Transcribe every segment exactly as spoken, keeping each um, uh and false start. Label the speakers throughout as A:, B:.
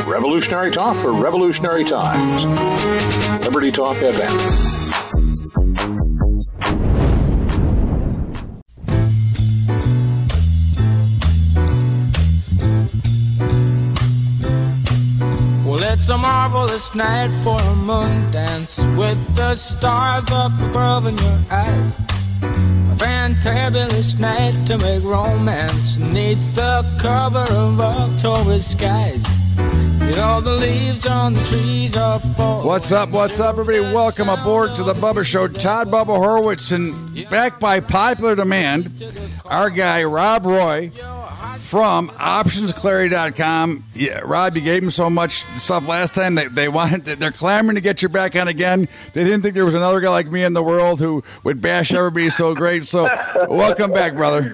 A: Revolutionary talk for revolutionary times. Liberty Talk F M.
B: Well, it's a marvelous night for a moon dance with the stars up above in your eyes. A fantabulous night to make romance neath the cover of October skies. You know the leaves on the trees are falling.
C: What's up, what's up, everybody? Welcome aboard to the Bubba Show. Todd Bubba Horowitz, and back by popular demand, our guy Rob Roy from options clarity dot com. Yeah, Rob, you gave him so much stuff last time. They, they wanted, they're clamoring to get you back on again. They didn't think there was another guy like me in the world who would bash everybody so great. So welcome back, brother.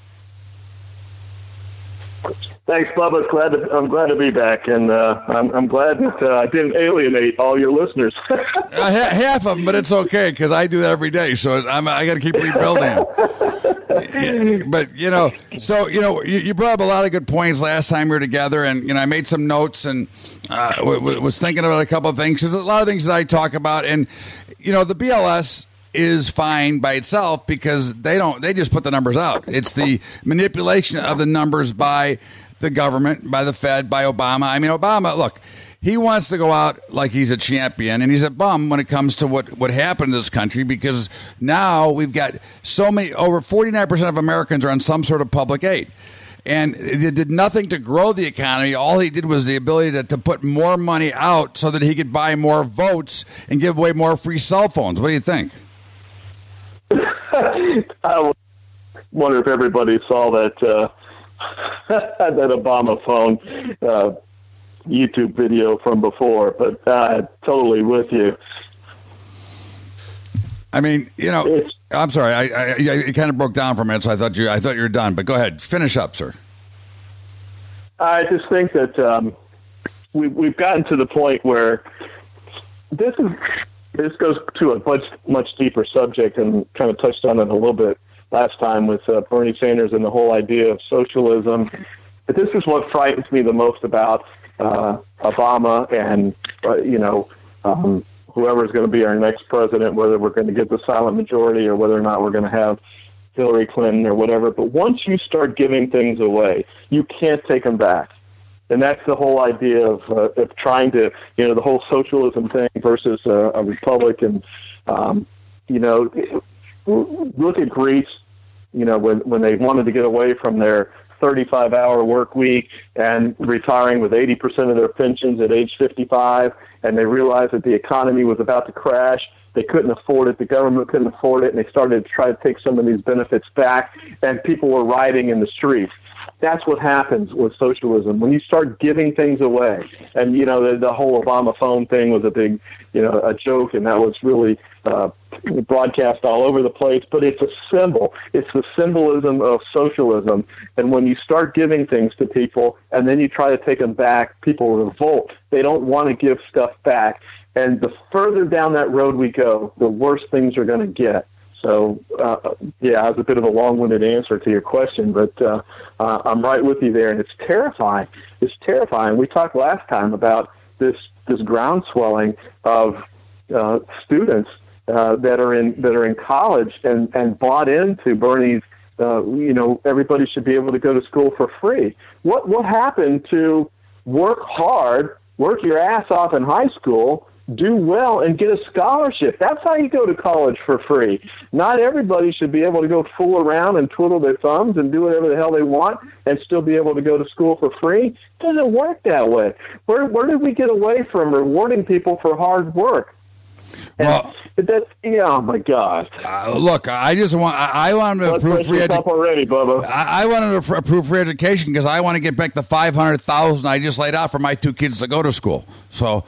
D: Thanks, Bubba. Glad to, I'm glad to be back, and uh, I'm, I'm glad that uh, I didn't alienate all your listeners.
C: uh, ha- half of them, but it's okay because I do that every day, so I'm, I got to keep rebuilding. But you know, so you know, you, you brought up a lot of good points last time we were together, and you know, I made some notes and uh, w- w- was thinking about a couple of things. There's a lot of things that I talk about, and you know, the B L S is fine by itself because they don't they just put the numbers out. It's the manipulation of the numbers by the government, by the Fed, by Obama. I mean, Obama, look, he wants to go out like he's a champion, and he's a bum when it comes to what, what happened to this country, because now we've got so many, over forty-nine percent of Americans are on some sort of public aid. And it did nothing to grow the economy. All he did was the ability to, to put more money out so that he could buy more votes and give away more free cell phones. What do you think?
D: I wonder if everybody saw that uh, that Obama phone uh, YouTube video from before, but uh, totally with you.
C: I mean, you know, it's, I'm sorry, I, I, it kind of broke down for a minute, so I thought you, I thought you were done. But go ahead, finish up, sir.
D: I just think that um, we, we've gotten to the point where this is this goes to a much much deeper subject, and kind of touched on it a little bit last time with uh, Bernie Sanders and the whole idea of socialism. But this is what frightens me the most about uh, Obama and, uh, you know, um, whoever is going to be our next president, whether we're going to get the silent majority or whether or not we're going to have Hillary Clinton or whatever. But once you start giving things away, you can't take them back. And that's the whole idea of, uh, of trying to, you know, the whole socialism thing versus uh, a republic. And, um, you know, look at Greece. You know, when when they wanted to get away from their thirty-five hour work week and retiring with eighty percent of their pensions at age fifty-five, and they realized that the economy was about to crash, they couldn't afford it, the government couldn't afford it, and they started to try to take some of these benefits back, and people were rioting in the streets. That's what happens with socialism. When you start giving things away, and, you know, the, the whole Obama phone thing was a big, you know, a joke, and that was really uh, broadcast all over the place, but it's a symbol. It's the symbolism of socialism. And when you start giving things to people and then you try to take them back, people revolt. They don't want to give stuff back. And the further down that road we go, the worse things are going to get. So, uh, yeah, that was a bit of a long-winded answer to your question, but uh, uh, I'm right with you there, and it's terrifying. It's terrifying. We talked last time about this this groundswelling of uh, students uh, that are in that are in college and, and bought into Bernie's. Uh, you know, everybody should be able to go to school for free. What what happened to work hard, work your ass off in high school, do well, and get a scholarship? That's how you go to college for free. Not everybody should be able to go fool around and twiddle their thumbs and do whatever the hell they want and still be able to go to school for free. It doesn't work that way. Where where did we get away from rewarding people for hard work? And
C: well,
D: that, yeah, oh my God!
C: Uh, look, I just want I, I want to approve free education.
D: Already, Bubba.
C: I, I wanted to approve free education because I want to get back the five hundred thousand I just laid out for my two kids to go to school. So,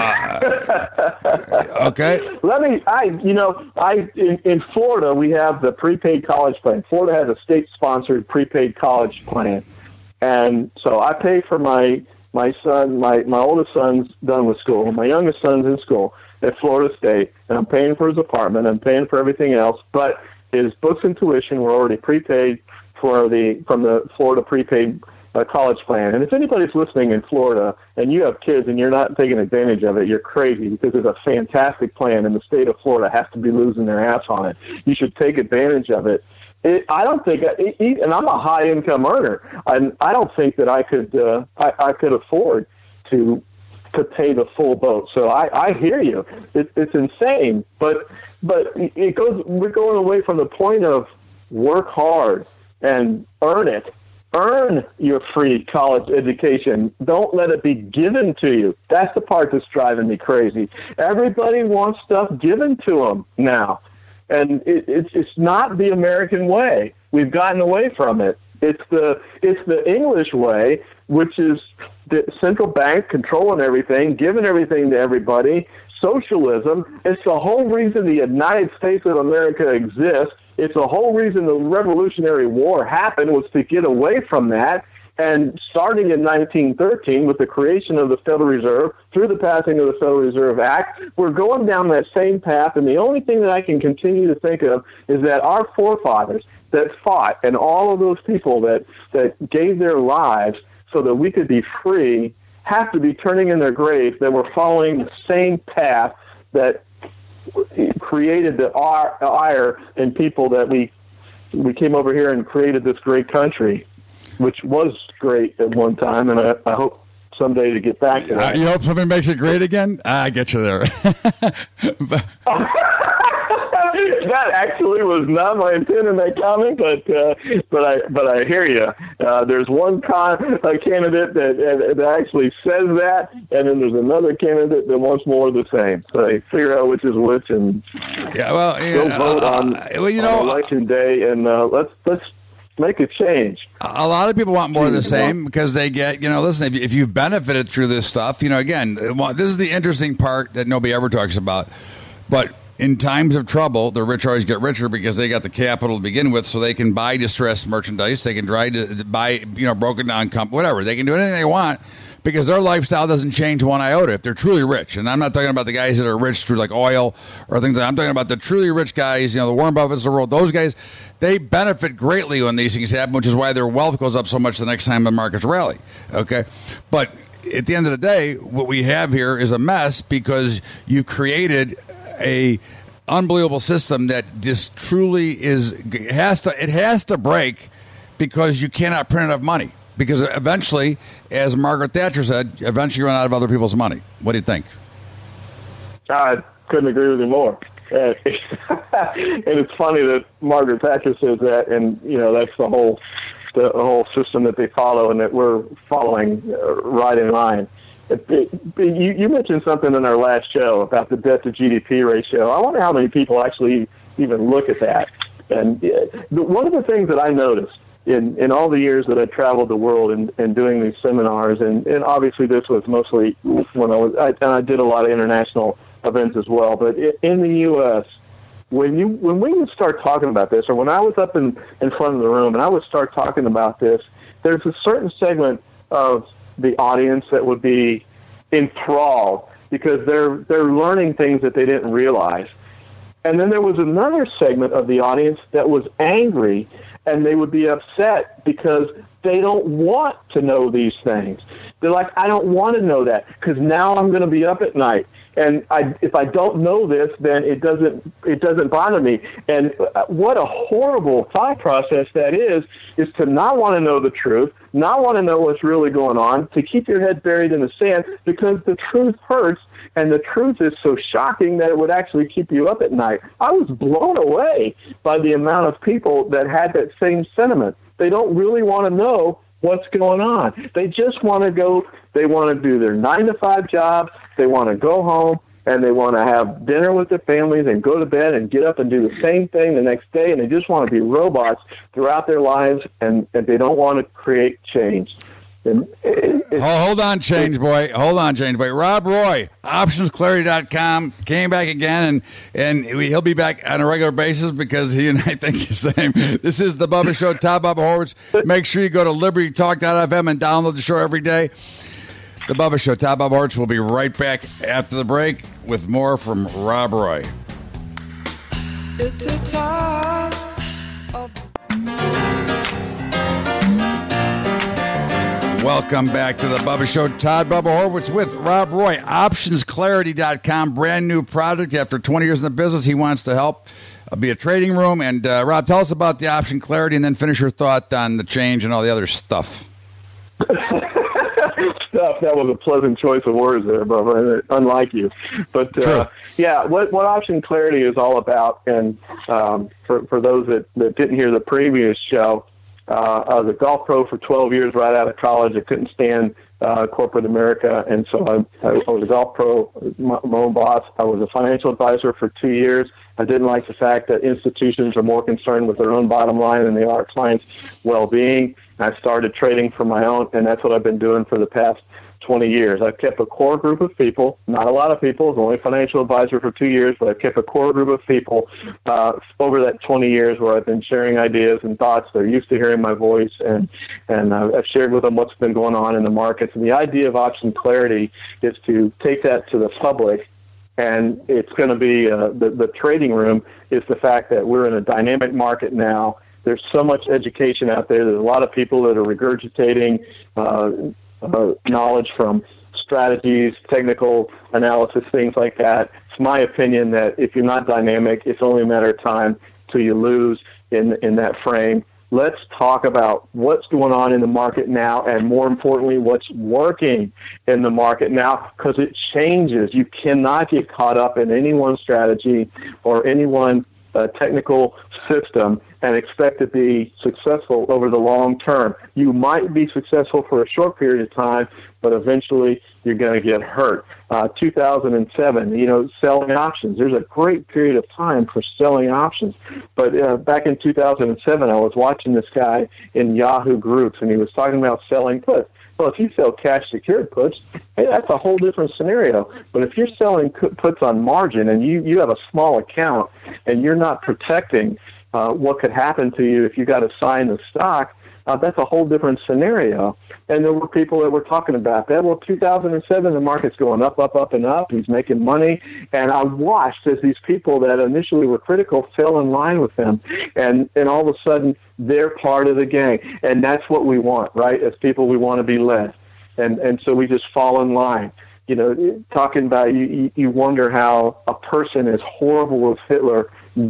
C: uh, okay.
D: Let me. I you know I in, in Florida we have the prepaid college plan. Florida has a state-sponsored prepaid college plan, and so I pay for my my son. My my oldest son's done with school. My youngest son's in school at Florida State, and I'm paying for his apartment, I'm paying for everything else, but his books and tuition were already prepaid for the from the Florida prepaid a college plan. And if anybody's listening in Florida and you have kids and you're not taking advantage of it, you're crazy, because it's a fantastic plan, and the state of Florida has to be losing their ass on it. You should take advantage of it. It, I don't think, and I'm a high income earner, and I don't think that I could, uh, I, I could afford to to pay the full boat. So I, I hear you. It, it's insane, but but it goes. We're going away from the point of work hard and earn it. Earn your free college education. Don't let it be given to you. That's the part that's driving me crazy. Everybody wants stuff given to them now. And it, it's it's not the American way. We've gotten away from it. It's the it's the English way, which is the central bank controlling everything, giving everything to everybody. Socialism. It's the whole reason the United States of America exists. It's the whole reason the Revolutionary War happened, was to get away from that. And starting in nineteen thirteen, with the creation of the Federal Reserve, through the passing of the Federal Reserve Act, we're going down that same path. And the only thing that I can continue to think of is that our forefathers that fought, and all of those people that, that gave their lives so that we could be free, have to be turning in their graves that we're following the same path that created the ire in people that we we came over here and created this great country, which was great at one time, and I, I hope someday to get back to that.
C: Uh, you hope something makes it great again? I get you there. But,
D: that actually was not my intent in that comment, but uh, but I but I hear you. Uh, there's one con- a candidate that, that actually says that, and then there's another candidate that wants more of the same. So I figure out which is which, and
C: yeah, well,
D: go
C: yeah,
D: vote
C: uh,
D: on,
C: well, you know,
D: on election day, and uh, let's let's. make a change.
C: A lot of people want more of the same because they get, you know, listen, if, you, if you've benefited through this stuff, you know, again, this is the interesting part that nobody ever talks about. But in times of trouble, the rich always get richer because they got the capital to begin with, so they can buy distressed merchandise. They can try to buy, you know, broken down company, whatever. They can do anything they want because their lifestyle doesn't change one iota if they're truly rich. And I'm not talking about the guys that are rich through like oil or things like that. I'm talking about the truly rich guys, you know, the Warren Buffetts of the world. Those guys, they benefit greatly when these things happen, which is why their wealth goes up so much the next time the markets rally. Okay? But at the end of the day, what we have here is a mess because you created a unbelievable system that just truly is it has to it has to break because you cannot print enough money. Because eventually, as Margaret Thatcher said, eventually you run out of other people's money. What do you think?
D: I couldn't agree with you more. And it's funny that Margaret Thatcher says that, and you know that's the whole the whole system that they follow, and that we're following uh, right in line. It, it, you, you mentioned something in our last show about the debt to G D P ratio. I wonder how many people actually even look at that. And uh, the, one of the things that I noticed in, in all the years that I traveled the world and, and doing these seminars, and, and obviously this was mostly when I was, I, and I did a lot of international events as well, but in the U S, when you when we would start talking about this, or when I was up in, in front of the room and I would start talking about this, there's a certain segment of the audience that would be enthralled because they're they're learning things that they didn't realize. And then there was another segment of the audience that was angry, and they would be upset because they don't want to know these things. They're like, I don't want to know that because now I'm going to be up at night. And I, if I don't know this, then it doesn't it doesn't bother me. And what a horrible thought process that is, is to not want to know the truth, not want to know what's really going on, to keep your head buried in the sand because the truth hurts, and the truth is so shocking that it would actually keep you up at night. I was blown away by the amount of people that had that same sentiment. They don't really want to know what's going on. They just want to go, they want to do their nine to five jobs, they want to go home, and they want to have dinner with their families and go to bed and get up and do the same thing the next day, and they just want to be robots throughout their lives, and, and they don't want to create change. And it,
C: oh, hold on, Change Boy. Hold on, Change Boy. Rob Roy, options clarity dot com, came back again, and, and he'll be back on a regular basis because he and I think the same. This is The Bubba Show, Top Bubba Horwitz. Make sure you go to liberty talk dot f m and download the show every day. The Bubba Show, Top Bubba Horwitz will be right back after the break with more from Rob Roy.
B: It's the time of
C: Welcome back to the Bubba Show. Todd Bubba Horwitz with Rob Roy. options clarity dot com, brand new product. After twenty years in the business, he wants to help uh, be a trading room. And uh, Rob, tell us about the Option Clarity, and then finish your thought on the change and all the other stuff.
D: Stuff. That was a pleasant choice of words there, Bubba, unlike you. But uh, yeah, what, what Option Clarity is all about, and um, for, for those that, that didn't hear the previous show, uh, I was a golf pro for twelve years right out of college. I couldn't stand uh, corporate America, and so I, I was a golf pro, my, my own boss. I was a financial advisor for two years. I didn't like the fact that institutions are more concerned with their own bottom line than they are clients' well-being. I started trading for my own, and that's what I've been doing for the past twenty years. I've kept a core group of people, not a lot of people. I was only a financial advisor for two years, but I've kept a core group of people uh, over that twenty years where I've been sharing ideas and thoughts. They're used to hearing my voice, and, and uh, I've shared with them what's been going on in the markets. And the idea of Option Clarity is to take that to the public, and it's going to be uh, the, the trading room is the fact that we're in a dynamic market now. There's so much education out there. There's a lot of people that are regurgitating uh, uh, knowledge from strategies, technical analysis, things like that. It's my opinion that if you're not dynamic, it's only a matter of time till you lose in in that frame. Let's talk about what's going on in the market now, and more importantly, what's working in the market now, because it changes. You cannot get caught up in any one strategy or any one uh, technical system and expect to be successful over the long term. You might be successful for a short period of time, but eventually you're going to get hurt. Uh, two thousand seven, you know, selling options. There's a great period of time for selling options. But uh, back in two thousand seven, I was watching this guy in Yahoo Groups, and he was talking about selling puts. Well, if you sell cash-secured puts, hey, that's a whole different scenario. But if you're selling puts on margin and you, you have a small account and you're not protecting uh, what could happen to you if you got to sign the stock, uh, that's a whole different scenario. And there were people that were talking about that. Well, two thousand seven, the market's going up, up, up, and up. He's making money. And I watched as these people that initially were critical fell in line with him. And, and all of a sudden, they're part of the gang. And that's what we want, right? As people, we want to be led. And, and so we just fall in line. You know, talking about, you, you wonder how a person as horrible as Hitler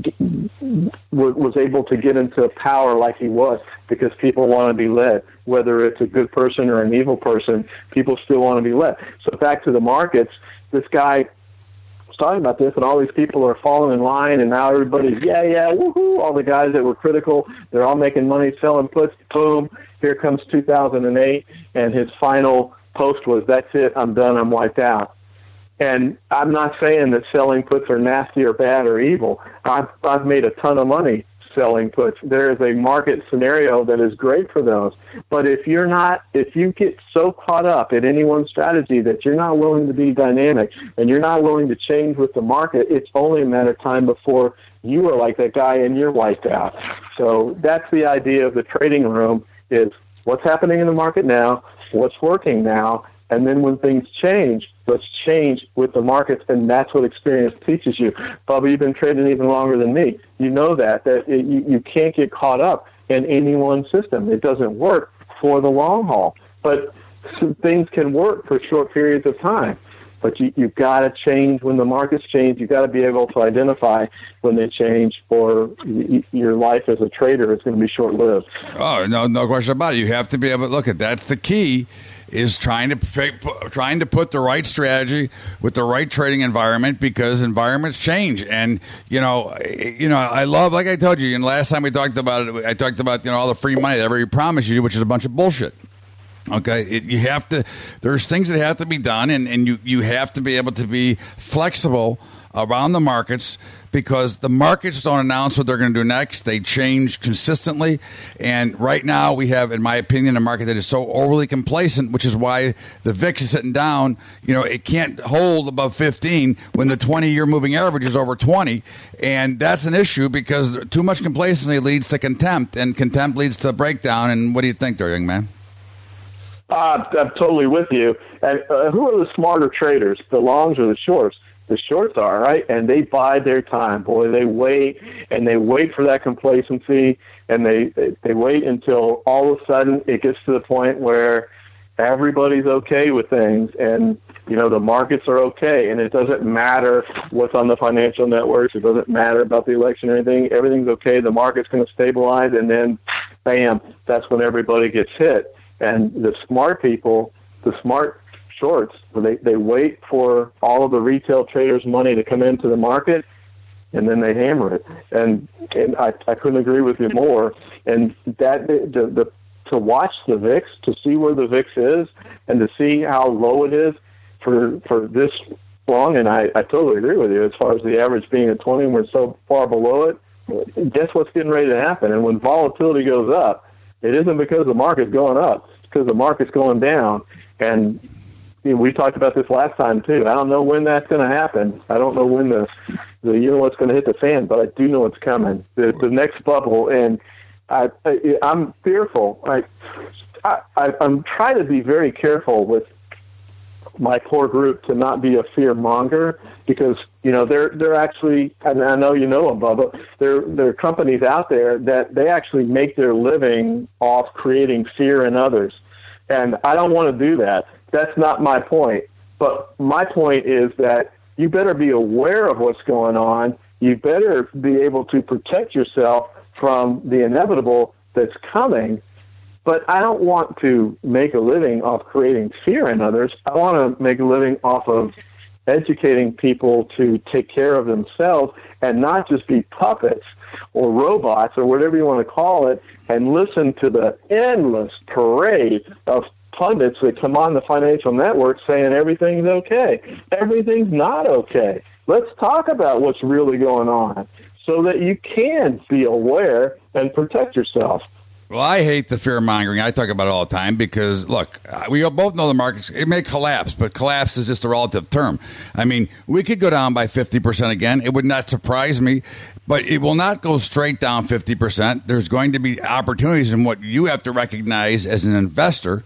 D: was able to get into power like he was, because people want to be led. Whether it's a good person or an evil person, people still want to be led. So back to the markets, this guy was talking about this, and all these people are falling in line, and now everybody's, yeah, yeah, woohoo, all the guys that were critical, they're all making money selling puts. Boom, here comes two thousand eight, and his final post was, that's it, I'm done, I'm wiped out. And I'm not saying that selling puts are nasty or bad or evil. I've, I've made a ton of money selling puts. There is a market scenario that is great for those. But if you're not, if you get so caught up in any one strategy that you're not willing to be dynamic and you're not willing to change with the market, it's only a matter of time before you are like that guy and you're wiped out. So that's the idea of the trading room, is what's happening in the market now, what's working now, and then when things change, let's change with the markets, and that's what experience teaches you. Bubba, you've been trading even longer than me. You know that, that it, you, you can't get caught up in any one system. It doesn't work for the long haul. But some things can work for short periods of time. But you, you've got to change when the markets change. You've got to be able to identify when they change, or y- your life as a trader is going to be short-lived.
C: Oh, no, no question about it. You have to be able to look at that's the key. Is trying to trying to put the right strategy with the right trading environment, because environments change. And you know, you know, I love, like I told you, and last time we talked about it, I talked about, you know, all the free money that everybody promised you, which is a bunch of bullshit. Okay, it, you have to. There's things that have to be done, and, and you you have to be able to be flexible around the markets, because the markets don't announce what they're going to do next. They change consistently. And right now we have, in my opinion, a market that is so overly complacent, which is why the V I X is sitting down. You know, it can't hold above fifteen when the twenty-year moving average is over twenty. And that's an issue, because too much complacency leads to contempt, and contempt leads to breakdown. And what do you think there, young man?
D: Uh, I'm totally with you. And uh, who are the smarter traders, the longs or the shorts? The shorts are, right? And they bide their time. Boy, they wait, and they wait for that complacency, and they they wait until all of a sudden it gets to the point where everybody's okay with things, and you know the markets are okay, and it doesn't matter what's on the financial networks. It doesn't matter about the election or anything. Everything's okay. The market's going to stabilize, and then, bam, that's when everybody gets hit. And the smart people, the smart shorts, they they wait for all of the retail traders' money to come into the market, and then they hammer it. And and I, I couldn't agree with you more. And that the, the to watch the V I X, to see where the V I X is, and to see how low it is for for this long, and I, I totally agree with you as far as the average being at twenty, and we're so far below it. Guess what's getting ready to happen? And when volatility goes up, it isn't because the market's going up; it's because the market's going down. And you know, we talked about this last time too. I don't know when that's going to happen. I don't know when the the you know what's going to hit the fan, but I do know it's coming. The, the next bubble, and I, I I'm fearful. I, I I'm trying to be very careful with my core group to not be a fear monger, because you know they're they're actually, and I know you know them, Bubba. There there are companies out there that they actually make their living off creating fear in others, and I don't want to do that. That's not my point. But my point is that you better be aware of what's going on. You better be able to protect yourself from the inevitable that's coming. But I don't want to make a living off creating fear in others. I want to make a living off of educating people to take care of themselves and not just be puppets or robots or whatever you want to call it, and listen to the endless parade of pundits that come on the financial network saying everything's okay. Everything's not okay. Let's talk about what's really going on so that you can be aware and protect yourself.
C: Well, I hate the fear mongering. I talk about it all the time because, look, we both know the markets, it may collapse, but collapse is just a relative term. I mean, we could go down by fifty percent again. It would not surprise me, but it will not go straight down fifty percent. There's going to be opportunities, and what you have to recognize as an investor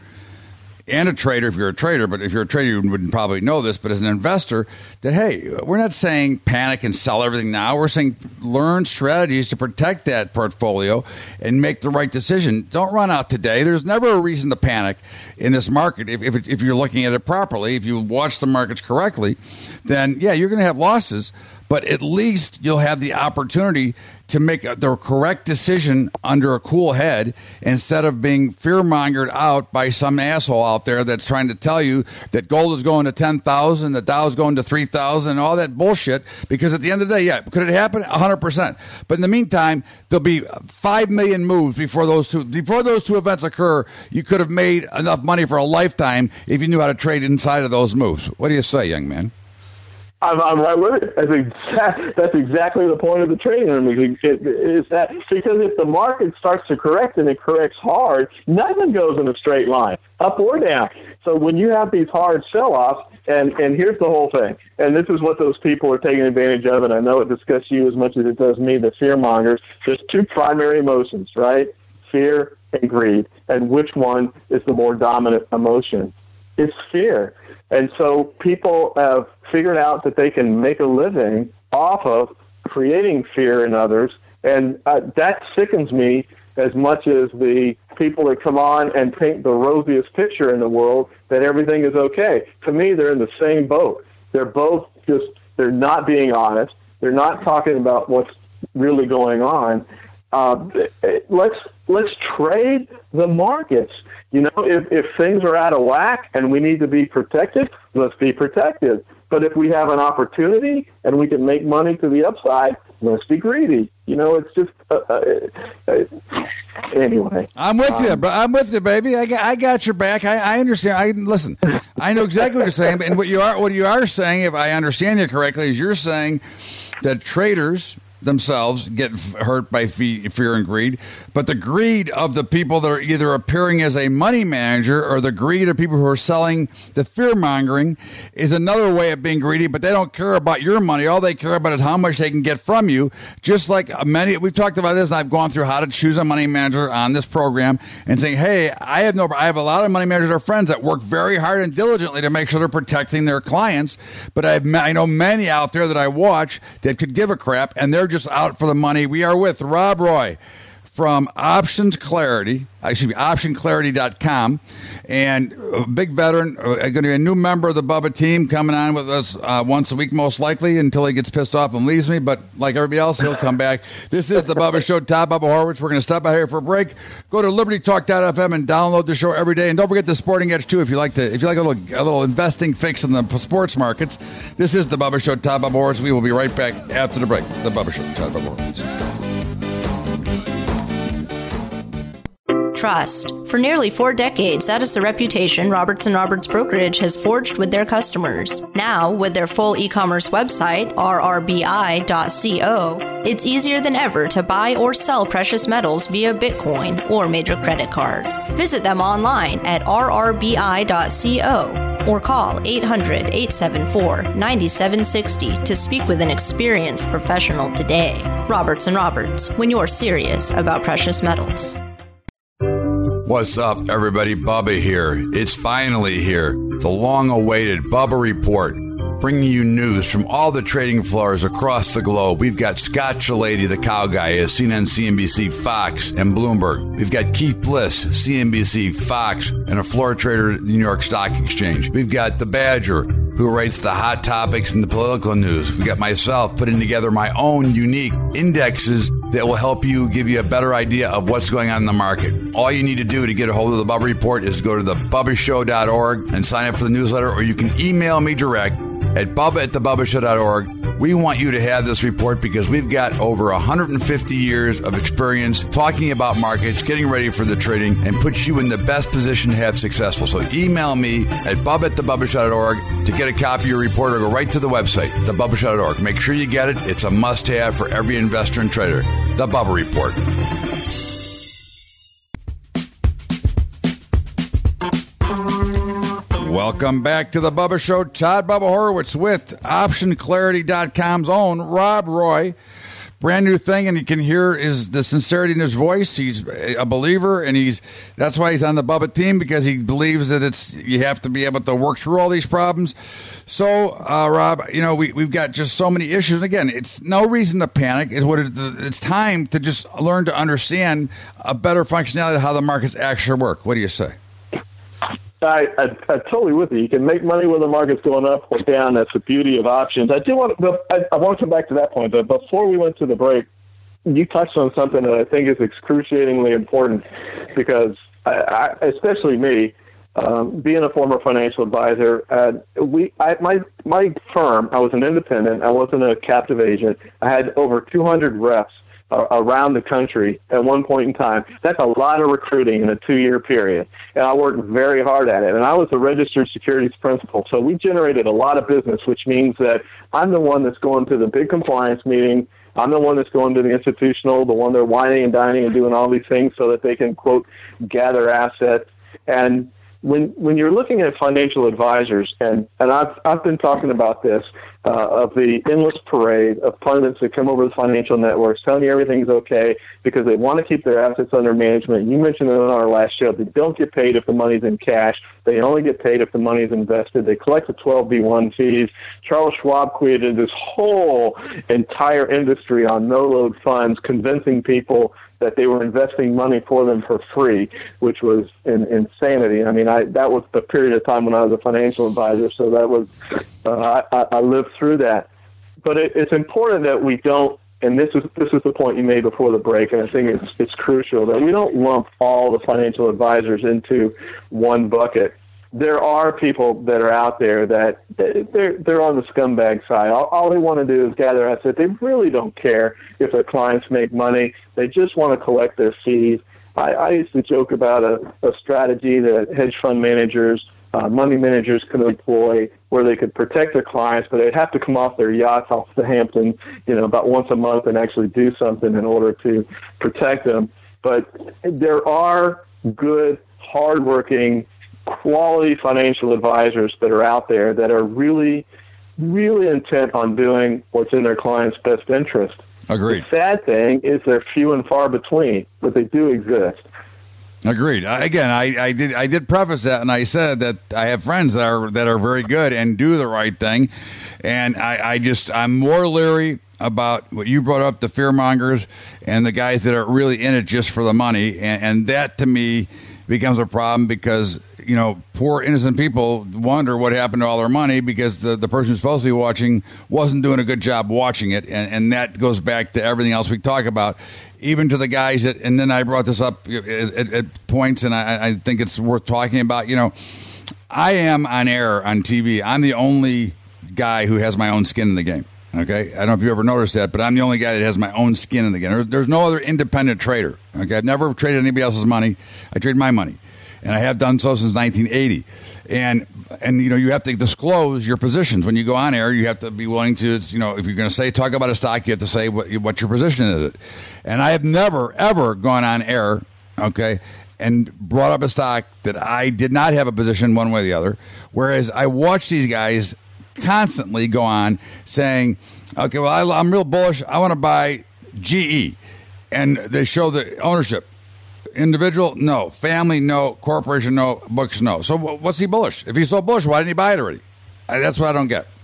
C: and a trader, if you're a trader, but if you're a trader, you wouldn't probably know this, but as an investor, that, hey, we're not saying panic and sell everything now. We're saying learn strategies to protect that portfolio and make the right decision. Don't run out today. There's never a reason to panic in this market. If, if, it, if you're looking at it properly, if you watch the markets correctly, then, yeah, you're going to have losses, but at least you'll have the opportunity to make the correct decision under a cool head instead of being fear-mongered out by some asshole out there that's trying to tell you that gold is going to ten thousand, the Dow's going to three thousand, and all that bullshit. Because at the end of the day, yeah, could it happen? one hundred percent. But in the meantime, there'll be five million moves before those two before those two events occur. You could have made enough money for a lifetime if you knew how to trade inside of those moves. What do you say, young man?
D: I'm, I'm right with it. That's, exact, that's exactly the point of the trading room. It, it, is that because if the market starts to correct and it corrects hard, nothing goes in a straight line, up or down. So when you have these hard sell-offs, and, and here's the whole thing, and this is what those people are taking advantage of, and I know it discusses you as much as it does me, the fear mongers. There's two primary emotions, right? Fear and greed. And which one is the more dominant emotion? It's fear. And so people have figured out that they can make a living off of creating fear in others, and uh, that sickens me as much as the people that come on and paint the rosiest picture in the world that everything is okay. To me, they're in the same boat. They're both just, they're not being honest. They're not talking about what's really going on. Uh, let's let's trade the markets. You know, if, if things are out of whack and we need to be protected, let's be protected. But if we have an opportunity and we can make money to the upside, let's be greedy. You know, it's just uh, uh, uh, anyway.
C: I'm with um, you, but I'm with you, baby. I got, I got your back. I, I understand. I listen. I know exactly what you're saying, and what you are what you are saying, if I understand you correctly, is you're saying that traders themselves get hurt by fear and greed, but the greed of the people that are either appearing as a money manager or the greed of people who are selling the fear mongering is another way of being greedy, but they don't care about your money. All they care about is how much they can get from you. Just like many, we've talked about this, and I've gone through how to choose a money manager on this program and saying, hey, I have no, I have a lot of money managers or friends that work very hard and diligently to make sure they're protecting their clients, but I've, I know many out there that I watch that could give a crap, and they're just out for the money. We are with Rob Roy from Options Clarity, excuse me, option clarity dot com. And a big veteran, uh, going to be a new member of the Bubba team coming on with us uh, once a week, most likely, until he gets pissed off and leaves me. But like everybody else, he'll come back. This is the Bubba Show. Todd Bubba Horowitz. We're going to stop out here for a break. Go to liberty talk dot f m and download the show every day. And don't forget the Sporting Edge too. If you like to, if you like a little, a little investing fix in the sports markets, this is the Bubba Show. Todd Bubba Horowitz. We will be right back after the break. The Bubba Show. Todd Bubba Horowitz.
E: Trust. For nearly four decades, that is the reputation Roberts and Roberts Brokerage has forged with their customers. Now, with their full e-commerce website, r r b i dot co, it's easier than ever to buy or sell precious metals via Bitcoin or major credit card. Visit them online at r r b i dot co or call eight hundred, eight seven four, nine seven six zero to speak with an experienced professional today. Roberts and Roberts, when you're serious about precious metals.
C: What's up, everybody? Bubba here. It's finally here. The long-awaited Bubba Report, bringing you news from all the trading floors across the globe. We've got Scott Shellady, the cow guy, as seen on C N B C, Fox, and Bloomberg. We've got Keith Bliss, C N B C, Fox, and a floor trader at the New York Stock Exchange. We've got the Badger, who writes the hot topics and the political news. We got myself putting together my own unique indexes that will help you, give you a better idea of what's going on in the market. All you need to do to get a hold of the Bubba Report is go to the bubba show dot org and sign up for the newsletter, or you can email me direct at bubba at the bubba show dot org. We want you to have this report because we've got over one hundred fifty years of experience talking about markets, getting ready for the trading, and puts you in the best position to have successful. So email me at bubba at the bubba show dot org to get a copy of your report, or go right to the website, the bubba show dot org. Make sure you get it. It's a must-have for every investor and trader. The Bubba Report. Welcome back to the Bubba Show. Todd Bubba Horowitz with option clarity dot com's own Rob Roy. Brand new thing, and you can hear is the sincerity in his voice. He's a believer, and he's that's why he's on the Bubba team, because he believes that it's you have to be able to work through all these problems. So, uh, Rob, you know we we've got just so many issues. Again, it's no reason to panic. It's what it, it's time to just learn to understand a better functionality of how the markets actually work. What do you say?
D: I, I, I totally with you. You can make money when the market's going up or down. That's the beauty of options. I do want to. I, I want to come back to that point, but before we went to the break, you touched on something that I think is excruciatingly important, because I, I, especially me, um, being a former financial advisor, uh, we I, my my firm. I was an independent. I wasn't a captive agent. I had over two hundred reps around the country at one point in time. That's a lot of recruiting in a two-year period. And I worked very hard at it. And I was a registered securities principal. So we generated a lot of business, which means that I'm the one that's going to the big compliance meeting. I'm the one that's going to the institutional, the one they're whining and dining and doing all these things so that they can, quote, gather assets. And when when you're looking at financial advisors, and, and I've, I've been talking about this, uh, of the endless parade of pundits that come over the financial networks telling you everything's okay because they want to keep their assets under management. You mentioned it on our last show. They don't get paid if the money's in cash. They only get paid if the money's invested. They collect the twelve B one fees. Charles Schwab created this whole entire industry on no-load funds, convincing people that they were investing money for them for free, which was in, insanity. I mean, I that was the period of time when I was a financial advisor, so that was uh, I, I lived through that. But it, it's important that we don't, and this is this is the point you made before the break, and I think it's it's crucial that we don't lump all the financial advisors into one bucket. There are people that are out there that they're they're on the scumbag side. All, all they want to do is gather assets. They really don't care if their clients make money. They just want to collect their fees. I, I used to joke about a, a strategy that hedge fund managers, uh, money managers could employ, where they could protect their clients, but they'd have to come off their yachts off the Hamptons, you know, about once a month and actually do something in order to protect them. But there are good, hardworking, quality financial advisors that are out there that are really, really intent on doing what's in their client's best interest.
C: Agreed.
D: The sad thing is they're few and far between, but they do exist.
C: Agreed. I, again, I, I did I did preface that, and I said that I have friends that are that are very good and do the right thing, and I, I just I'm more leery about what you brought up, the fear mongers and the guys that are really in it just for the money. And, and that, to me, becomes a problem because, you know, poor innocent people wonder what happened to all their money because the, the person who's supposed to be watching wasn't doing a good job watching it. And, and that goes back to everything else we talk about, even to the guys that, and then I brought this up at, at, at points, and I, I think it's worth talking about. You know, I am on air on T V. I'm the only guy who has my own skin in the game. Okay, I don't know if you ever noticed that, but I'm the only guy that has my own skin in the game. There, there's no other independent trader. Okay, I've never traded anybody else's money. I trade my money, and I have done so since nineteen eighty. And and you know, you have to disclose your positions when you go on air. You have to be willing to, you know, if you're going to say talk about a stock, you have to say what what your position is. And I have never ever gone on air, okay, and brought up a stock that I did not have a position one way or the other. Whereas I watch these guys constantly go on saying, okay, well, I, I'm real bullish. I want to buy G E. And they show the ownership. Individual, no. Family, no. Corporation, no. Books, no. So what's he bullish? If he's so bullish, why didn't he buy it already? I, that's what I don't get.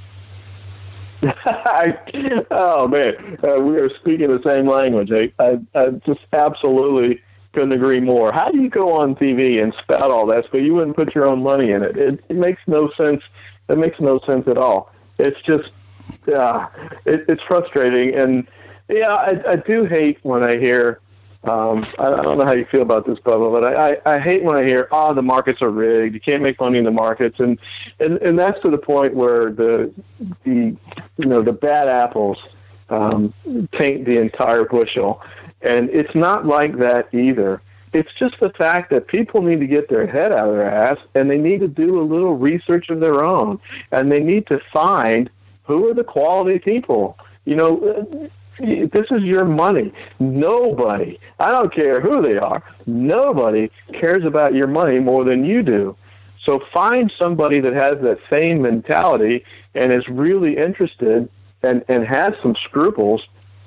D: I, oh, man. Uh, we are speaking the same language. I, I, I just absolutely couldn't agree more. How do you go on T V and spout all that, but you wouldn't put your own money in it? It, it makes no sense. It makes no sense at all. It's just, yeah, it, it's frustrating. And, yeah, I, I do hate when I hear, um, I, I don't know how you feel about this, Bubba, but I, I, I hate when I hear, oh, the markets are rigged. You can't make money in the markets. And, and, and that's to the point where the, the you know, the bad apples um, taint the entire bushel. And it's not like that either. It's just the fact that people need to get their head out of their ass, and they need to do a little research of their own, and they need to find who are the quality people. You know, this is your money. Nobody, I don't care who they are, nobody cares about your money more than you do. So find somebody that has that same mentality and is really interested and, and has some scruples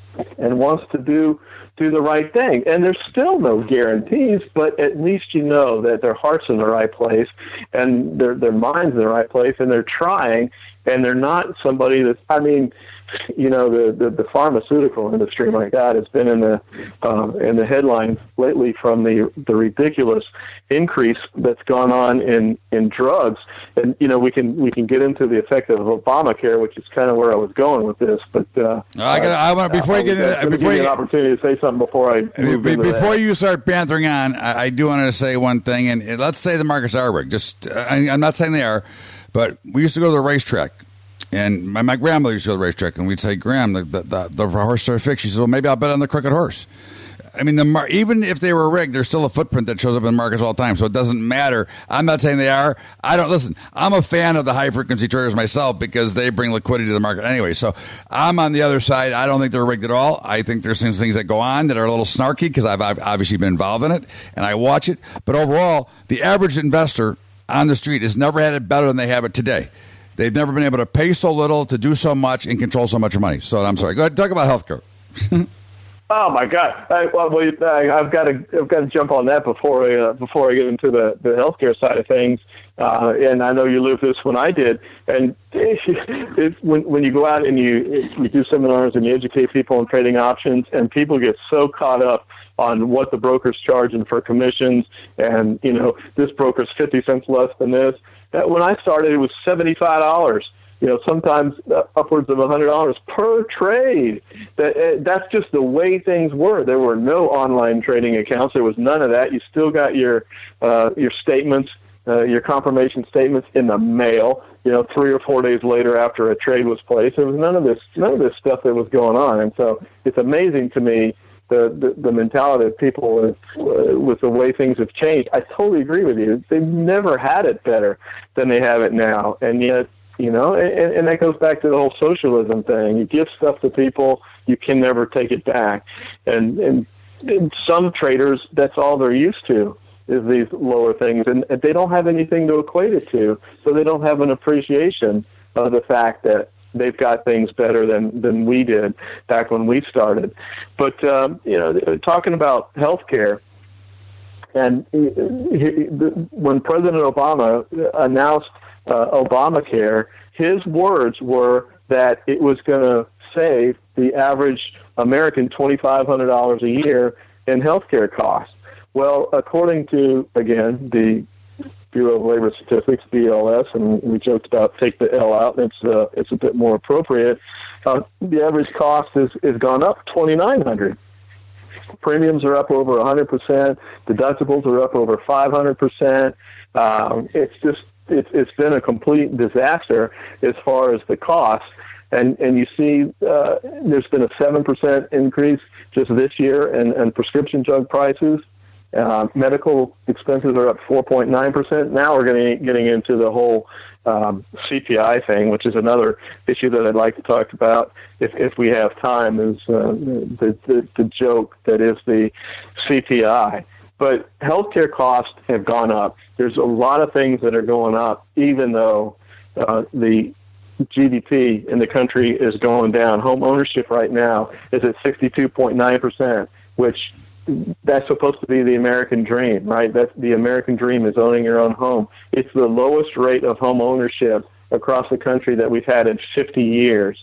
D: and wants to do do the right thing. And there's still no guarantees, but at least you know that their heart's in the right place and their their mind's in the right place, and they're trying, and they're not somebody that's, I mean, you know, the, the, the pharmaceutical industry, my God, has been in the uh, in the headlines lately from the the ridiculous increase that's gone on in, in drugs. And you know, we can we can get into the effect of Obamacare, which is kind of where I was going with this. But uh,
C: I got I want to before uh, you get into that, before you
D: get an opportunity to say something before I move
C: be,
D: into
C: before
D: that.
C: you start bantering on, I, I do want to say one thing. And let's say the markets are rigged. Just I, I'm not saying they are, but we used to go to the racetrack. And my, my grandmother used to go to the racetrack, and we'd say, Graham, the, the, the, the horse are fixed. She said, well, maybe I'll bet on the crooked horse. I mean, the mar- even if they were rigged, there's still a footprint that shows up in the markets all the time, so it doesn't matter. I'm not saying they are. I don't listen. I'm a fan of the high-frequency traders myself because they bring liquidity to the market anyway. So I'm on the other side. I don't think they're rigged at all. I think there's some things that go on that are a little snarky because I've, I've obviously been involved in it, and I watch it. But overall, the average investor on the street has never had it better than they have it today. They've never been able to pay so little, to do so much, and control so much money. So I'm sorry. Go ahead, talk about healthcare.
D: Oh my God! I, well, I, I've got to I've got to jump on that before I uh, before I get into the, the healthcare side of things. Uh, and I know you lived this when I did. And it, when when you go out and you you do seminars and you educate people on trading options, and people get so caught up on what the broker's charging for commissions, and you know, this broker's fifty cents less than this. That when I started, it was seventy-five dollars. You know, sometimes upwards of one hundred dollars per trade. That that's just the way things were. There were no online trading accounts. There was none of that. You still got your uh, your statements, uh, your confirmation statements in the mail. You know, three or four days later after a trade was placed. There was none of this none of this stuff that was going on. And so it's amazing to me the the, the mentality of people with, uh, with the way things have changed. I totally agree with you. They've never had it better than they have it now, and yet. You know, and, and that goes back to the whole socialism thing. You give stuff to people, you can never take it back. And, and, and some traders, that's all they're used to is these lower things, and they don't have anything to equate it to, so they don't have an appreciation of the fact that they've got things better than, than we did back when we started. But, um, you know, talking about healthcare, and he, he, when President Obama announced Uh, Obamacare, his words were that it was going to save the average American twenty-five hundred dollars a year in healthcare costs. Well, according to, again, the Bureau of Labor Statistics, B L S, and we joked about take the L out, and it's, uh, it's a bit more appropriate, uh, the average cost is, is gone up twenty-nine hundred dollars. Premiums are up over one hundred percent. Deductibles are up over five hundred percent. Um, it's just, it's, it's been a complete disaster as far as the cost. And and you see uh, there's been a seven percent increase just this year in, in prescription drug prices. Uh, medical expenses are up four point nine percent. Now we're getting, getting into the whole um, C P I thing, which is another issue that I'd like to talk about if, if we have time, is uh, the, the, the joke that is the C P I. But healthcare costs have gone up. There's a lot of things that are going up, even though uh, the G D P in the country is going down. Home ownership right now is at sixty-two point nine percent, which that's supposed to be the American dream, right? That's the American dream, is owning your own home. It's the lowest rate of home ownership across the country that we've had in fifty years.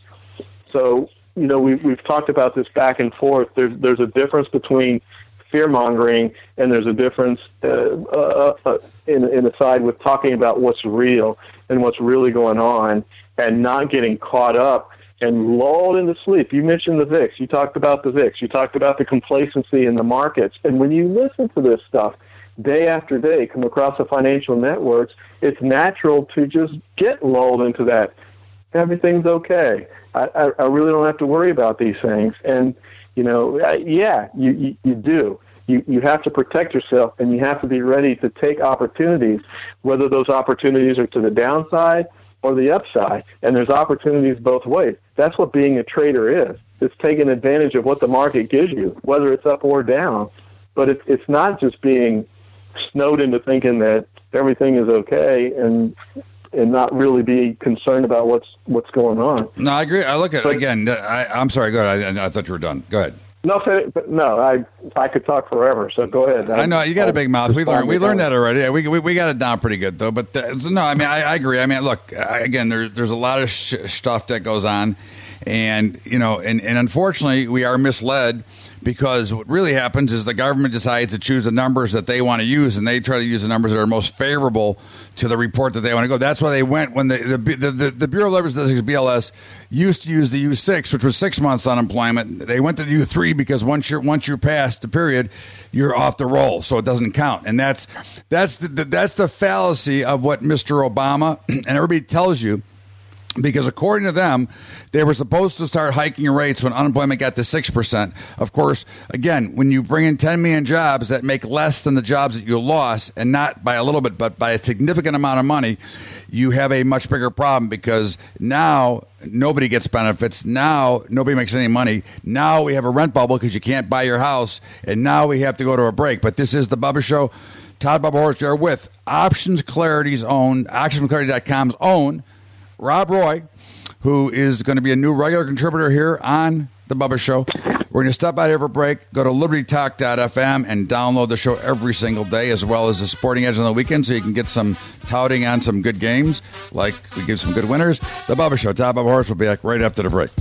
D: So, you know, we've, we've talked about this back and forth. There's, there's a difference between fear-mongering, and there's a difference uh, uh, uh, in, in the side with talking about what's real and what's really going on, and not getting caught up and lulled into sleep. You mentioned the V I X. You talked about the V I X. You talked about the complacency in the markets. And when you listen to this stuff day after day come across the financial networks, it's natural to just get lulled into that. Everything's okay. I, I, I really don't have to worry about these things. And, you know, yeah, you, you, you do. You, you have to protect yourself, and you have to be ready to take opportunities, whether those opportunities are to the downside or the upside. And there's opportunities both ways. That's what being a trader is. It's taking advantage of what the market gives you, whether it's up or down. But it, it's not just being snowed into thinking that everything is okay and and not really be concerned about what's what's going on.
C: No, I agree. I look at
D: but,
C: it again. I, I'm sorry. Go ahead. I, I thought you were done. Go ahead.
D: No, no, I I could talk forever. So go ahead. I,
C: I know you got
D: I'll
C: a big mouth. We learned we learned that already. Yeah, we, we we got it down pretty good though. But uh, no, I mean I, I agree. I mean, look again. There, there's a lot of sh- stuff that goes on, and you know, and, and unfortunately, we are misled. Because what really happens is the government decides to choose the numbers that they want to use, and they try to use the numbers that are most favorable to the report that they want to go. That's why they went when the the, the, the, the Bureau of Labor Statistics, B L S, used to use the U six, which was six months unemployment. They went to the U three because once you're once you're past the period, you're off the roll, so it doesn't count. And that's that's the, the that's the fallacy of what Mister Obama and everybody tells you. Because according to them, they were supposed to start hiking rates when unemployment got to six percent. Of course, again, when you bring in ten million jobs that make less than the jobs that you lost, and not by a little bit, but by a significant amount of money, you have a much bigger problem because now nobody gets benefits. Now nobody makes any money. Now we have a rent bubble because you can't buy your house, and now we have to go to a break. But this is the Bubba Show. Todd Bubba Horwitz here with Options Clarity's own, options clarity dot com's own, Rob Roy, who is going to be a new regular contributor here on the Bubba Show. We're going to step out here for a break, go to liberty talk dot f m and download the show every single day, as well as the Sporting Edge on the weekend, so you can get some touting on some good games, like we give some good winners. The Bubba Show. Todd Bubba Horwitz will be back right after the break.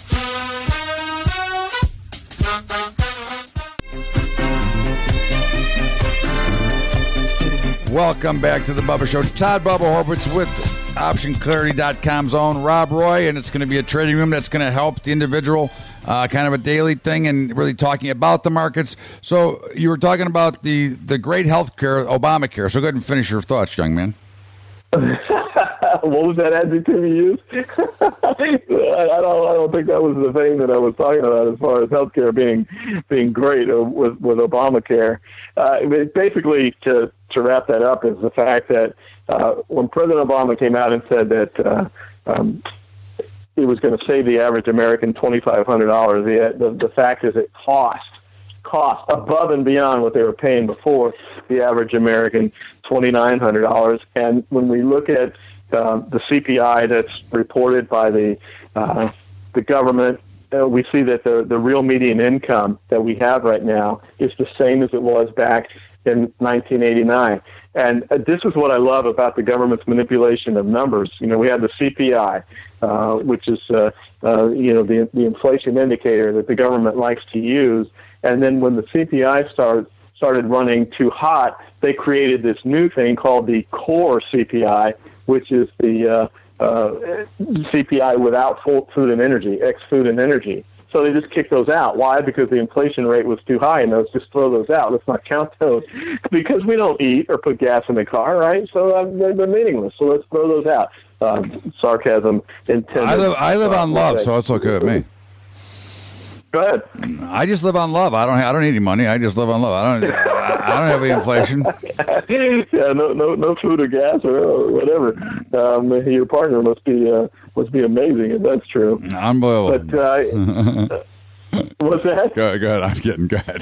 C: Welcome back to the Bubba Show. Todd Bubba Horwitz with option clarity dot com's own Rob Roy, and it's going to be a trading room that's going to help the individual, uh, kind of a daily thing, and really talking about the markets. So you were talking about the, the great health care, Obamacare. So go ahead and finish your thoughts, young man.
D: What was that adjective you used? I, I don't. I don't think that was the thing that I was talking about as far as healthcare being being great with with Obamacare. Uh, basically, to to wrap that up, is the fact that uh, when President Obama came out and said that uh, um, it was going to save the average American twenty-five hundred dollars, the, the the fact is it cost cost above and beyond what they were paying before the average American twenty-nine hundred dollars. And when we look at uh, the C P I that's reported by the uh, the government, uh, we see that the the real median income that we have right now is the same as it was back in nineteen eighty-nine. And uh, this is what I love about the government's manipulation of numbers. You know, we have the C P I, uh, which is, uh, uh, you know, the, the inflation indicator that the government likes to use. And then when the C P I started, started running too hot, they created this new thing called the core C P I, which is the uh, uh, C P I without food and energy, ex food and energy. So they just kicked those out. Why? Because the inflation rate was too high, and those just throw those out. Let's not count those because we don't eat or put gas in the car, right? So uh, they're, they're meaningless. So let's throw those out. Um, sarcasm intended.
C: I live, I live on love, so it's okay with me.
D: Go ahead.
C: I just live on love. I don't. I don't need any money. I just live on love. I don't. I don't have any inflation.
D: Yeah, no, no, no food or gas or, or whatever. Um, your partner must be uh, must be amazing if that's true.
C: Unbelievable.
D: But uh, what's that?
C: Go, go ahead. I'm getting good.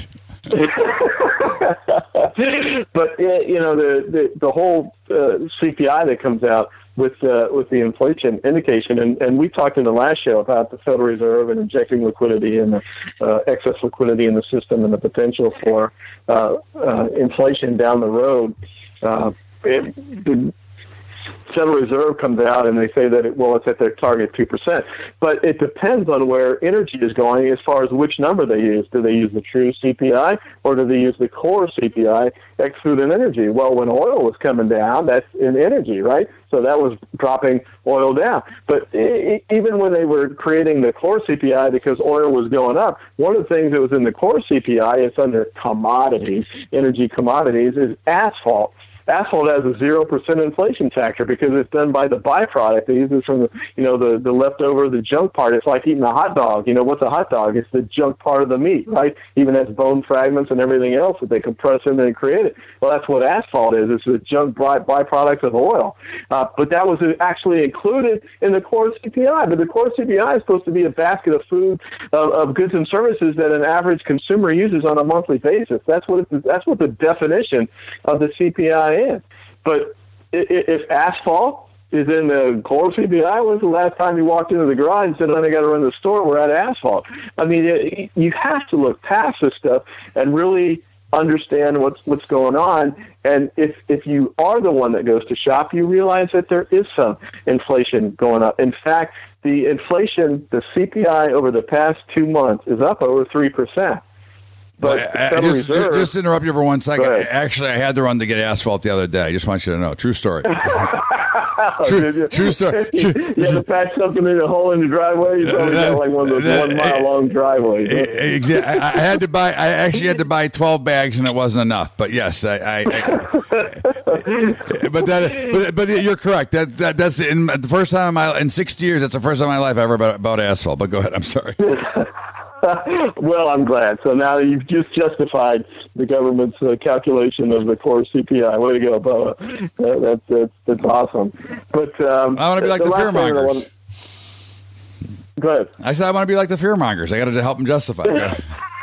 D: But uh, you know the the, the whole uh, C P I that comes out with uh, with the inflation indication, and, and we talked in the last show about the Federal Reserve and injecting liquidity and the, uh, excess liquidity in the system and the potential for uh, uh, inflation down the road. Uh, it, the Federal Reserve comes out and they say that it, well, it's at their target two percent, but it depends on where energy is going as far as which number they use. Do they use the true C P I or do they use the core C P I, ex food and energy? Well, when oil was coming down, that's in energy, right? So that was dropping oil down. But I- even when they were creating the core C P I, because oil was going up, one of the things that was in the core C P I, it's under commodities, energy commodities, is asphalt. Asphalt has a zero percent inflation factor because it's done by the byproduct. They use it from the, you know, the, the leftover, the junk part. It's like eating a hot dog. You know, what's a hot dog? It's the junk part of the meat, right? Even has bone fragments and everything else that they compress in and create it. Well, that's what asphalt is. It's the junk by, byproduct of oil. Uh, but that was actually included in the core C P I. But the core C P I is supposed to be a basket of food, of, of goods and services that an average consumer uses on a monthly basis. That's what it's, that's what the definition of the C P I is. But if asphalt is in the core C P I, when's the last time you walked into the garage and said, I got to run to the store, we're out of asphalt? I mean, it, you have to look past this stuff and really understand what's what's going on. And if if you are the one that goes to shop, you realize that there is some inflation going up. In fact, the inflation, the C P I over the past two months is up over three percent. But
C: I, I, just, Reserve, just interrupt you for one second. Actually, I had to run to get asphalt the other day. I just want you to know. True story. true, true story. True.
D: You had to patch something in a hole in the driveway. You probably got like one of those one mile long driveways.
C: Exactly. I, I had to buy. I actually had to buy twelve bags, and it wasn't enough. But yes, I. I, I but that. But, but you're correct. That, that that's in the first time in my in sixty years. That's the first time in my life I ever bought, bought asphalt. But go ahead. I'm sorry.
D: Well, I'm glad. So now you've just justified the government's uh, calculation of the core C P I. Way to go, Bubba. Uh, that's, that's that's awesome. But um,
C: I want to be like the, the fearmongers. Want...
D: Go ahead.
C: I said I want to be like the fearmongers. I got to help them justify it.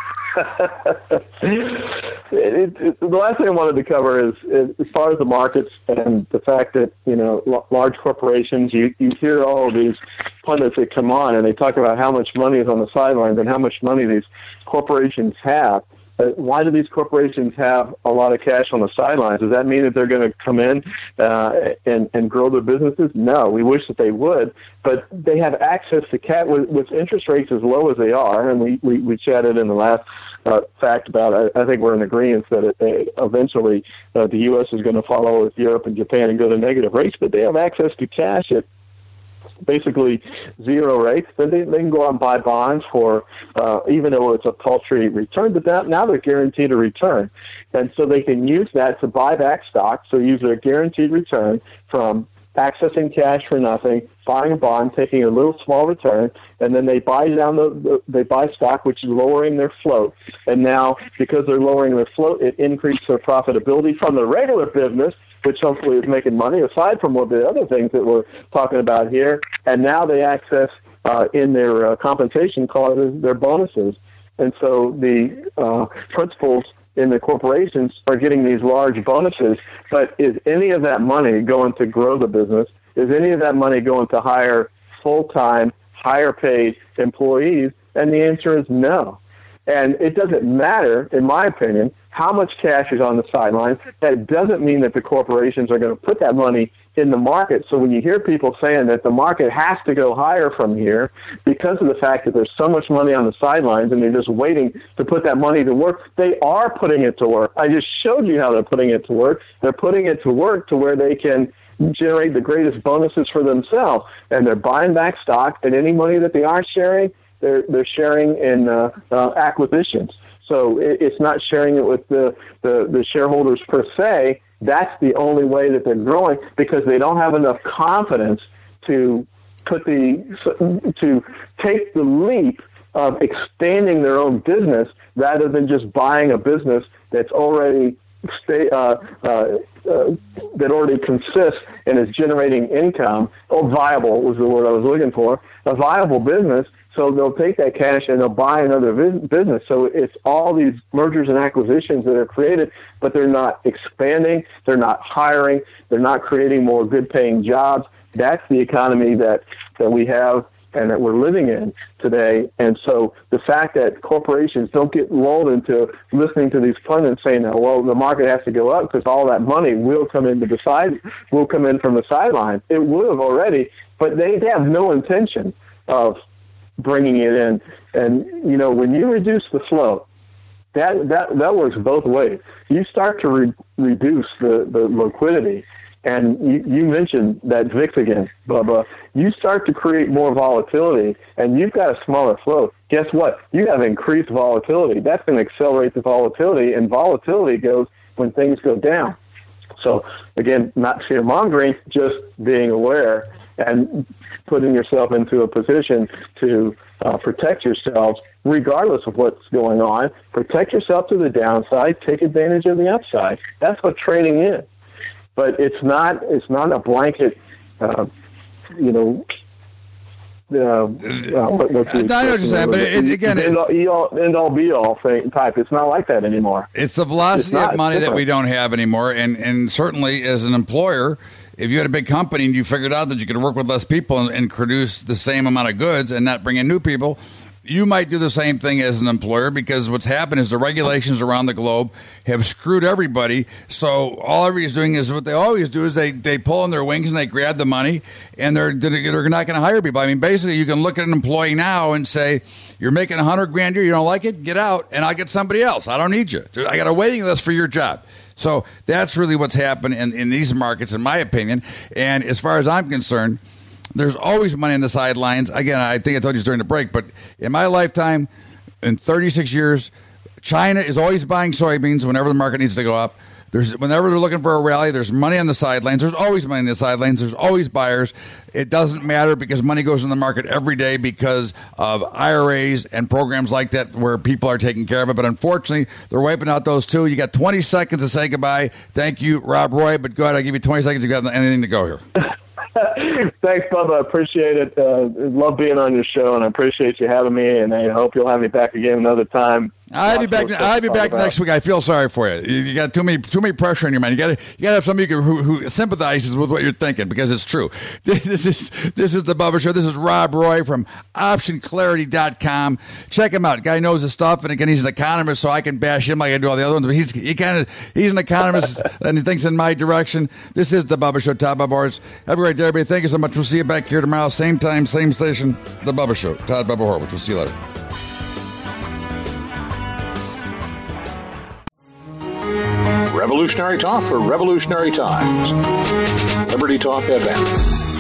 D: it, it, the last thing I wanted to cover is, is as far as the markets and the fact that, you know, l- large corporations, you, you hear all of these pundits that come on and they talk about how much money is on the sidelines and how much money these corporations have. Uh, why do these corporations have a lot of cash on the sidelines? Does that mean that they're going to come in uh, and, and grow their businesses? No, we wish that they would, but they have access to cash with, with interest rates as low as they are, and we, we, we chatted in the last uh, fact about, I, I think we're in agreement that it, they, eventually uh, the U S is going to follow with Europe and Japan and go to negative rates, but they have access to cash at basically zero rates, then they, they can go out and buy bonds for, uh, even though it's a paltry return, but that, now they're guaranteed a return. And so they can use that to buy back stock, so use their guaranteed return from accessing cash for nothing, buying a bond, taking a little small return, and then they buy down the, the they buy stock, which is lowering their float. And now, because they're lowering their float, it increases their profitability from the regular business, which hopefully is making money, aside from what the other things that we're talking about here. And now they access uh, in their uh, compensation clauses their bonuses. And so the uh, principals in the corporations are getting these large bonuses. But is any of that money going to grow the business? Is any of that money going to hire full-time, higher-paid employees? And the answer is no. And it doesn't matter, in my opinion, how much cash is on the sidelines. That doesn't mean that the corporations are going to put that money in the market. So when you hear people saying that the market has to go higher from here because of the fact that there's so much money on the sidelines and they're just waiting to put that money to work, they are putting it to work. I just showed you how they're putting it to work. They're putting it to work to where they can generate the greatest bonuses for themselves. And they're buying back stock, and any money that they are sharing, they're, they're sharing in uh, uh, acquisitions. So it, it's not sharing it with the, the, the shareholders per se. That's the only way that they're growing, because they don't have enough confidence to put the to take the leap of expanding their own business rather than just buying a business that's already stay, uh, uh, uh, that already consists and is generating income. Or viable was the word I was looking for. A viable business. So they'll take that cash and they'll buy another business. So it's all these mergers and acquisitions that are created, but they're not expanding, they're not hiring, they're not creating more good-paying jobs. That's the economy that, that we have and that we're living in today. And so the fact that corporations don't get lulled into listening to these pundits saying, well, the market has to go up because all that money will come into the side, will come in from the sidelines. It would have already, but they have no intention of bringing it in. And, you know, when you reduce the flow, that that, that works both ways. You start to re- reduce the, the liquidity, and you, you mentioned that V I X again, Bubba. You start to create more volatility, and you've got a smaller flow. Guess what? You have increased volatility. That's going to accelerate the volatility, and volatility goes when things go down. So, again, not fear-mongering, just being aware and putting yourself into a position to uh, protect yourselves regardless of what's going on. Protect yourself to the downside, take advantage of the upside. That's what trading is. But it's not it's not a blanket, uh, you know, uh, uh, what, what's the
C: I know what you're saying, but it, again,
D: end all, end all, end all be all thing type. It's not like that anymore.
C: It's the velocity
D: not,
C: of money that we don't have anymore, and and certainly as an employer, if you had a big company and you figured out that you could work with less people and, and produce the same amount of goods and not bring in new people, you might do the same thing as an employer, because what's happened is the regulations around the globe have screwed everybody. So all everybody's doing is what they always do is they, they pull on their wings and they grab the money, and they're, they're not going to hire people. I mean, basically, you can look at an employee now and say, you're making a hundred grand a year, you don't like it, get out, and I'll get somebody else. I don't need you. I got a waiting list for your job. So that's really what's happened in, in these markets, in my opinion. And as far as I'm concerned, there's always money on the sidelines. Again, I think I told you during the break, but in my lifetime, in thirty-six years, China is always buying soybeans whenever the market needs to go up. There's whenever they're looking for a rally, there's money on the sidelines. There's always money on the sidelines. There's always buyers. It doesn't matter, because money goes in the market every day because of I R As and programs like that where people are taking care of it. But unfortunately, they're wiping out those two. You got twenty seconds to say goodbye. Thank you, Rob Roy. But go ahead, I'll give you twenty seconds. You got anything to go here?
D: Thanks, Bubba. I appreciate it. Uh, love being on your show, and I appreciate you having me, and I hope you'll have me back again another time.
C: I'll be back. I'll be back next week. I feel sorry for you. You got too many, too many pressure on your mind. You got to, you got to have somebody who, who, who sympathizes with what you're thinking, because it's true. This is, this is the Bubba Show. This is Rob Roy from option clarity dot com. Check him out. Guy knows his stuff, and again, he's an economist, so I can bash him like I do all the other ones. But he's, he kind of, he's an economist, and he thinks in my direction. This is the Bubba Show. Todd Bubba Horwitz. Have a great day, everybody. Thank you so much. We'll see you back here tomorrow, same time, same station. The Bubba Show. Todd Bubba Horwitz. We'll see you later.
A: Revolutionary talk for revolutionary times. Liberty Talk F M.